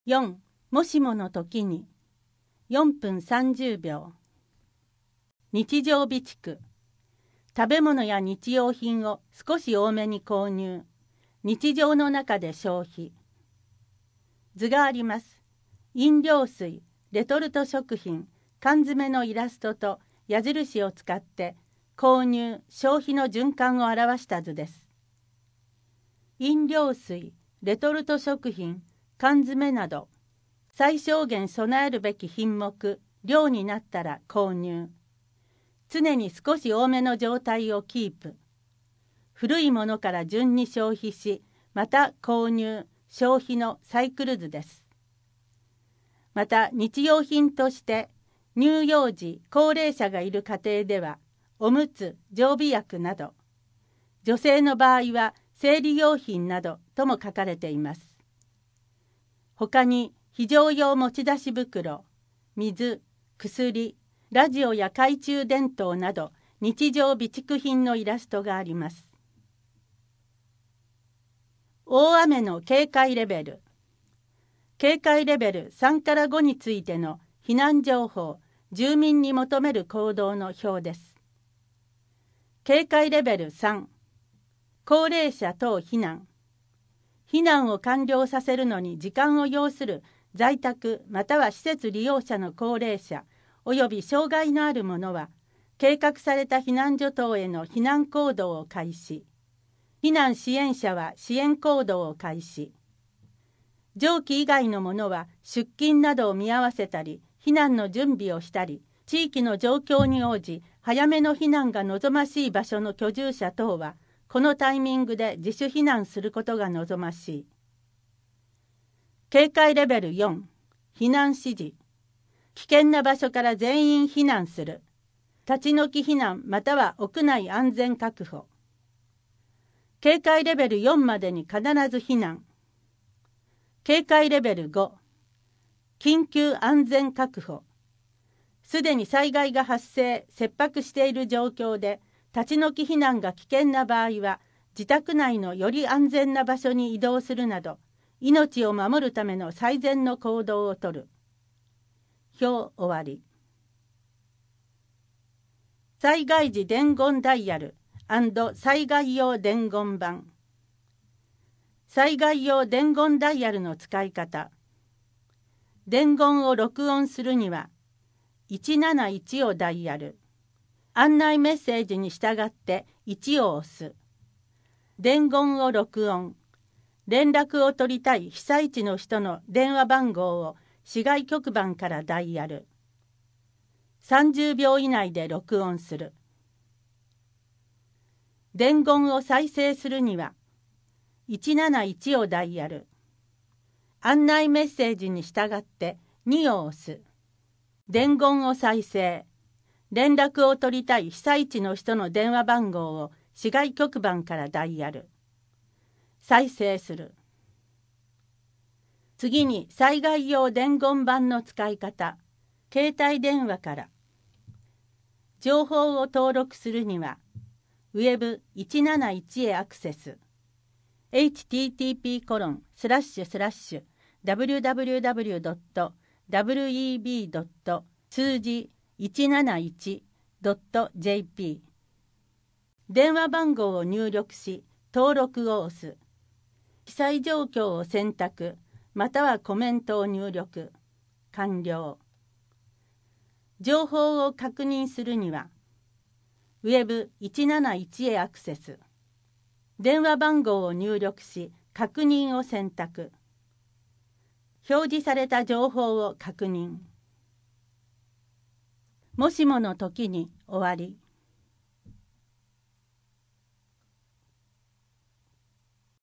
4. もしもの時に4分30秒。日常備蓄。食べ物や日用品を少し多めに購入。日常の中で消費。図があります。飲料水、レトルト食品、缶詰のイラストと矢印を使って購入・消費の循環を表した図です。飲料水、レトルト食品、缶詰など最小限備えるべき品目、量になったら購入。常に少し多めの状態をキープ。古いものから順に消費し、また購入、消費のサイクル図です。また日用品として乳幼児、高齢者がいる家庭ではおむつ、常備薬など、女性の場合は生理用品などとも書かれています。他に非常用持ち出し袋、水、薬、ラジオや懐中電灯など日常備蓄品のイラストがあります。大雨の警戒レベル。警戒レベル3から5についての避難情報、住民に求める行動の表です。警戒レベル3、高齢者等避難。避難を完了させるのに時間を要する在宅または施設利用者の高齢者および障害のある者は、計画された避難所等への避難行動を開始。避難支援者は支援行動を開始。上記以外の者は出勤などを見合わせたり、避難の準備をしたり、地域の状況に応じ、早めの避難が望ましい場所の居住者等は、このタイミングで自主避難することが望ましい。警戒レベル4、避難指示。危険な場所から全員避難する。立ち退き避難または屋内安全確保。警戒レベル4までに必ず避難。警戒レベル5、緊急安全確保。すでに災害が発生、切迫している状況で、立ち退き避難が危険な場合は、自宅内のより安全な場所に移動するなど、命を守るための最善の行動をとる。表終わり。災害時伝言ダイヤル&災害用伝言板。災害用伝言ダイヤルの使い方。伝言を録音するには、171をダイヤル。案内メッセージに従って1を押す。伝言を録音。連絡を取りたい被災地の人の電話番号を市外局番からダイヤル。30秒以内で録音する。伝言を再生するには、171をダイヤル。案内メッセージに従って2を押す。伝言を再生。連絡を取りたい被災地の人の電話番号を市外局番からダイヤル。再生する。次に災害用伝言板の使い方。携帯電話から。情報を登録するには、ウェブ171へアクセス。http://www.web. 数字 171.jp 電話番号を入力し登録を押す。被災状況を選択またはコメントを入力。完了。情報を確認するにはウェブ171へアクセス。電話番号を入力し確認を選択。表示された情報を確認。もしもの時に終わり。